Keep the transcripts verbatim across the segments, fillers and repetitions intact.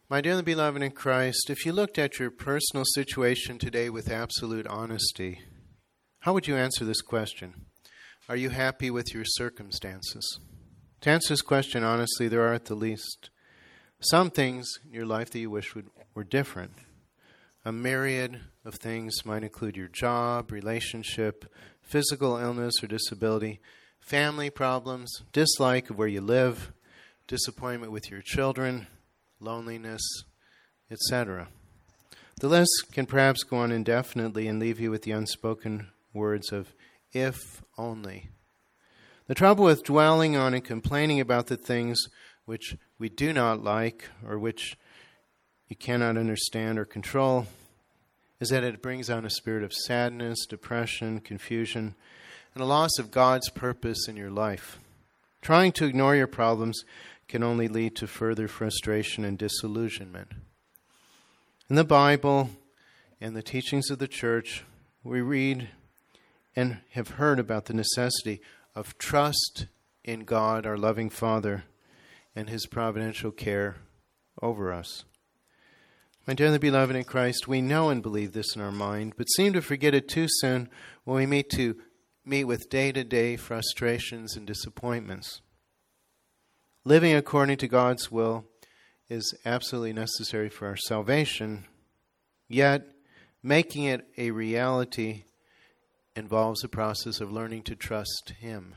My dearly beloved in Christ, if you looked at your personal situation today with absolute honesty, how would you answer this question? Are you happy with your circumstances? To answer this question honestly, there are at the least some things in your life that you wish would, were different. A myriad of things might include your job, relationship, physical illness or disability, family problems, dislike of where you live, disappointment with your children, loneliness, et cetera. The list can perhaps go on indefinitely and leave you with the unspoken words of if only. The trouble with dwelling on and complaining about the things which we do not like or which you cannot understand or control is that it brings on a spirit of sadness, depression, confusion, and a loss of God's purpose in your life. Trying to ignore your problems can only lead to further frustration and disillusionment. In the Bible and the teachings of the church, we read and have heard about the necessity of trust in God, our loving Father, and His providential care over us. My dearly beloved in Christ, we know and believe this in our mind, but seem to forget it too soon when we meet to meet with day-to-day frustrations and disappointments. Living according to God's will is absolutely necessary for our salvation, yet making it a reality involves a process of learning to trust Him.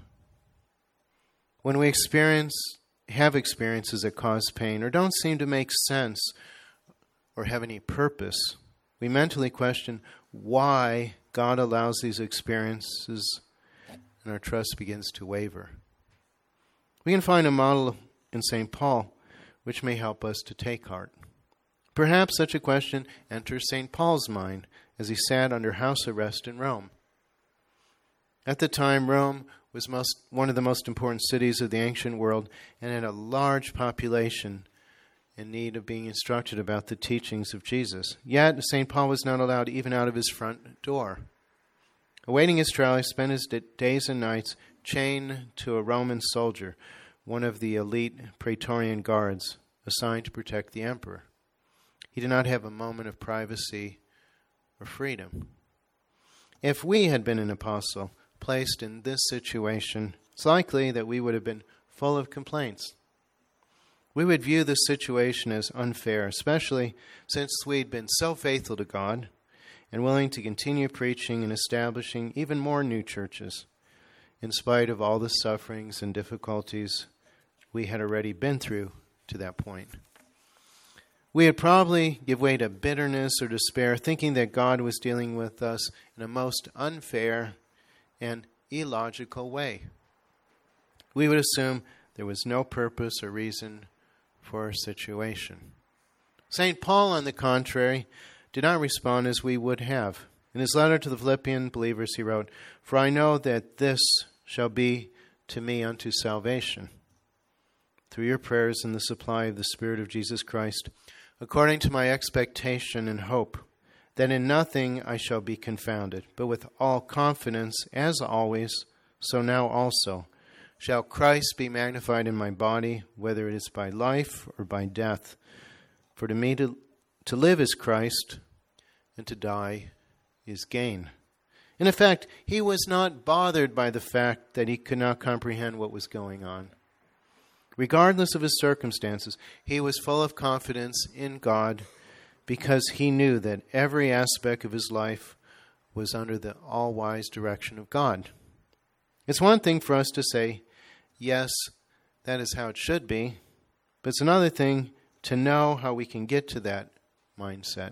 When we experience, have experiences that cause pain or don't seem to make sense or have any purpose, we mentally question why God allows these experiences, and our trust begins to waver. We can find a model in Saint Paul which may help us to take heart. Perhaps such a question enters Saint Paul's mind as he sat under house arrest in Rome. At the time, Rome was most, one of the most important cities of the ancient world and had a large population in need of being instructed about the teachings of Jesus. Yet, Saint Paul was not allowed even out of his front door. Awaiting his trial, he spent his days and nights chained to a Roman soldier, one of the elite Praetorian guards assigned to protect the emperor. He did not have a moment of privacy or freedom. If we had been an apostle placed in this situation, it's likely that we would have been full of complaints. We would view this situation as unfair, especially since we'd been so faithful to God and willing to continue preaching and establishing even more new churches, in spite of all the sufferings and difficulties we had already been through to that point. We would probably give way to bitterness or despair, thinking that God was dealing with us in a most unfair and illogical way. We would assume there was no purpose or reason for our situation. Saint Paul, on the contrary, did not respond as we would have. In his letter to the Philippian believers, he wrote, "For I know that this shall be to me unto salvation, through your prayers and the supply of the Spirit of Jesus Christ, according to my expectation and hope, that in nothing I shall be confounded, but with all confidence, as always, so now also, shall Christ be magnified in my body, whether it is by life or by death. For to me to, to live is Christ, and to die is gain." In effect, he was not bothered by the fact that he could not comprehend what was going on. Regardless of his circumstances, he was full of confidence in God because he knew that every aspect of his life was under the all-wise direction of God. It's one thing for us to say, yes, that is how it should be, but it's another thing to know how we can get to that mindset.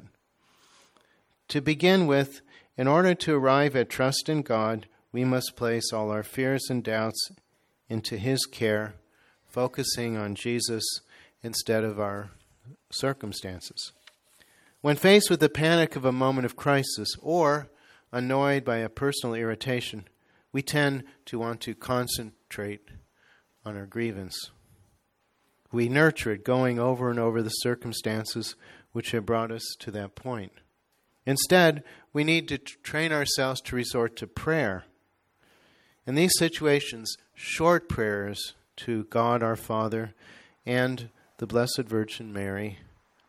To begin with, in order to arrive at trust in God, we must place all our fears and doubts into His care, focusing on Jesus instead of our circumstances. When faced with the panic of a moment of crisis or annoyed by a personal irritation, we tend to want to concentrate on our grievance. We nurture it, going over and over the circumstances which have brought us to that point. Instead, we need to train ourselves to resort to prayer. In these situations, short prayers to God our Father and the Blessed Virgin Mary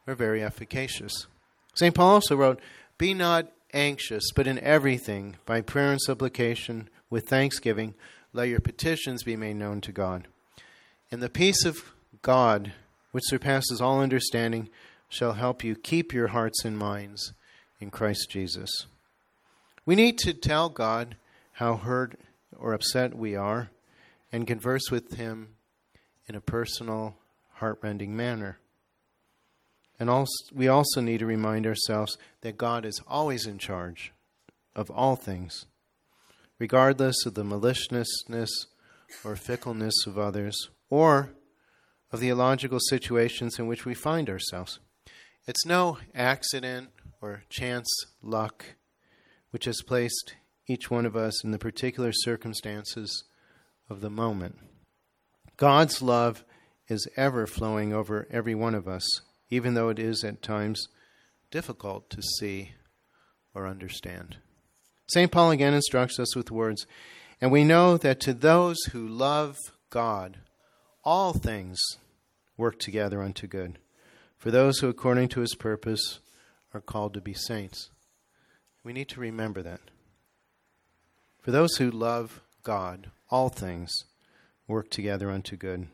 are very efficacious. Saint Paul also wrote, "Be not anxious, but in everything, by prayer and supplication, with thanksgiving, let your petitions be made known to God. And the peace of God, which surpasses all understanding, shall help you keep your hearts and minds in Christ Jesus." We need to tell God how hurt or upset we are and converse with Him in a personal, heart-rending manner. And also, we also need to remind ourselves that God is always in charge of all things, regardless of the maliciousness or fickleness of others, or of the illogical situations in which we find ourselves. It's no accident or chance luck which has placed each one of us in the particular circumstances of the moment. God's love is ever flowing over every one of us, even though it is at times difficult to see or understand. Saint Paul again instructs us with words, "And we know that to those who love God, all things work together unto good, for those who according to His purpose are called to be saints." We need to remember that. For those who love God, all things work together unto good.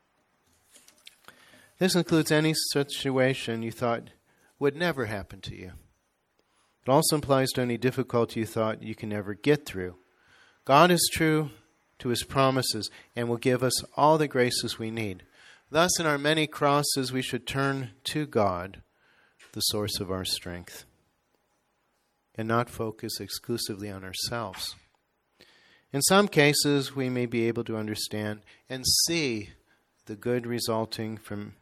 This includes any situation you thought would never happen to you. It also implies to any difficulty you thought you can never get through. God is true to His promises and will give us all the graces we need. Thus, in our many crosses, we should turn to God, the source of our strength, and not focus exclusively on ourselves. In some cases, we may be able to understand and see the good resulting from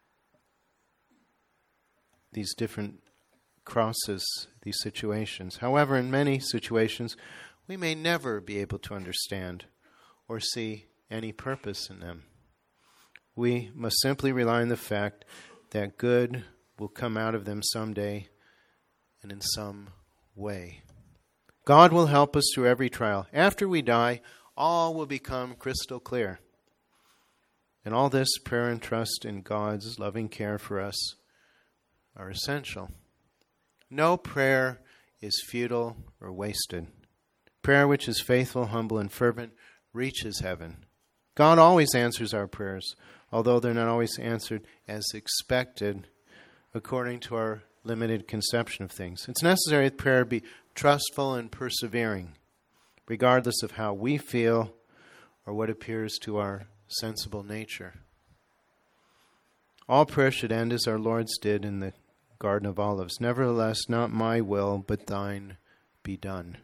these different crosses, these situations. However, in many situations, we may never be able to understand or see any purpose in them. We must simply rely on the fact that good will come out of them someday and in some way. God will help us through every trial. After we die, all will become crystal clear. And all this prayer and trust in God's loving care for us are essential. No prayer is futile or wasted. Prayer which is faithful, humble, and fervent reaches heaven. God always answers our prayers, although they're not always answered as expected according to our limited conception of things. It's necessary that prayer be trustful and persevering, regardless of how we feel or what appears to our sensible nature. All prayer should end as our Lord's did in the Garden of Olives. "Nevertheless, not my will, but thine be done."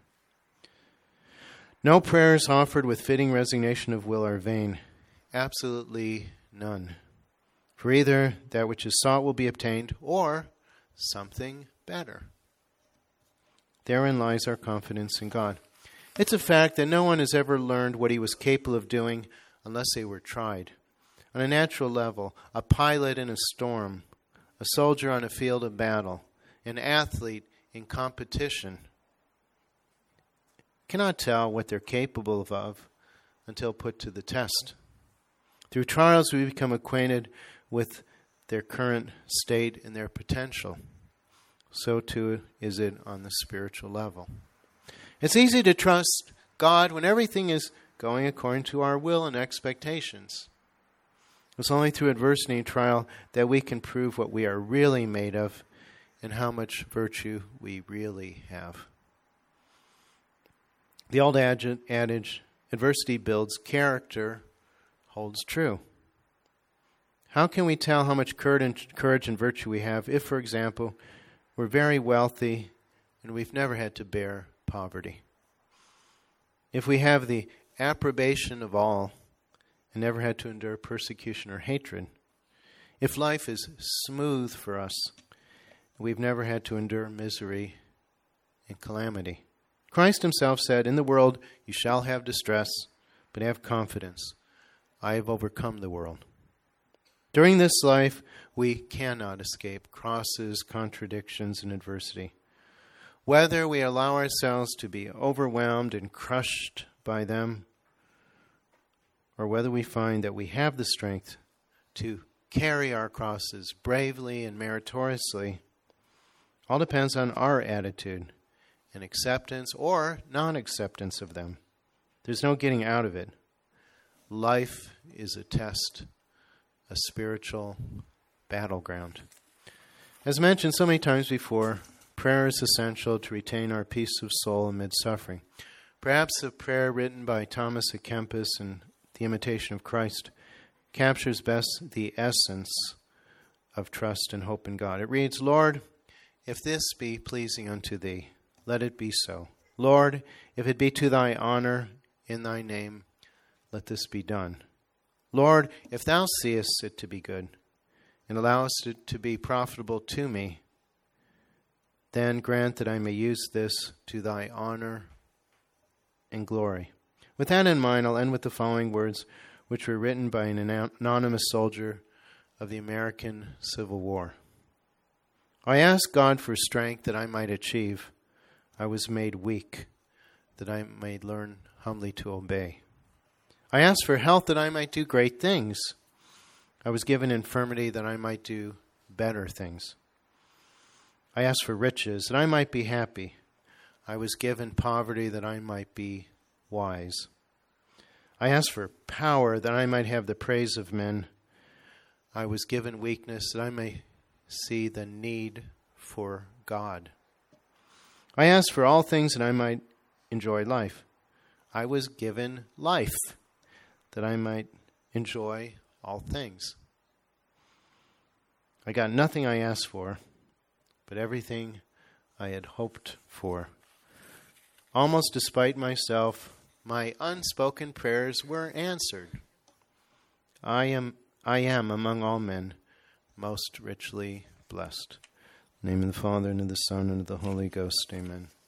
No prayers offered with fitting resignation of will are vain. Absolutely none. For either that which is sought will be obtained, or something better. Therein lies our confidence in God. It's a fact that no one has ever learned what he was capable of doing unless they were tried. On a natural level, a pilot in a storm, a soldier on a field of battle, an athlete in competition cannot tell what they're capable of until put to the test. Through trials, we become acquainted with their current state and their potential. So too is it on the spiritual level. It's easy to trust God when everything is going according to our will and expectations. It's only through adversity and trial that we can prove what we are really made of and how much virtue we really have. The old adage, adversity builds character, holds true. How can we tell how much courage and virtue we have if, for example, we're very wealthy and we've never had to bear poverty? If we have the approbation of all and never had to endure persecution or hatred? If life is smooth for us, we've never had to endure misery and calamity? Christ himself said, "In the world you shall have distress, but have confidence. I have overcome the world." During this life, we cannot escape crosses, contradictions, and adversity. Whether we allow ourselves to be overwhelmed and crushed by them, or whether we find that we have the strength to carry our crosses bravely and meritoriously all depends on our attitude and acceptance or non-acceptance of them. There's no getting out of it. Life is a test, a spiritual battleground. As mentioned so many times before, prayer is essential to retain our peace of soul amid suffering. Perhaps a prayer written by Thomas à Kempis in The Imitation of Christ captures best the essence of trust and hope in God. It reads, Lord, if this be pleasing unto thee, let it be so. Lord, if it be to thy honor in thy name, let this be done. Lord, if thou seest it to be good, and allowest it to be profitable to me, then grant that I may use this to thy honor and glory. With that in mind, I'll end with the following words, which were written by an anonymous soldier of the American Civil War. I asked God for strength that I might achieve. I was made weak, that I might learn humbly to obey. I asked for health that I might do great things. I was given infirmity that I might do better things. I asked for riches that I might be happy. I was given poverty that I might be wise. I asked for power that I might have the praise of men. I was given weakness that I may see the need for God. I asked for all things that I might enjoy life. I was given life that I might enjoy all things. I got nothing I asked for, but everything I had hoped for. Almost despite myself, my unspoken prayers were answered. I am I am among all men most richly blessed. In the name of the Father, and of the Son, and of the Holy Ghost. Amen.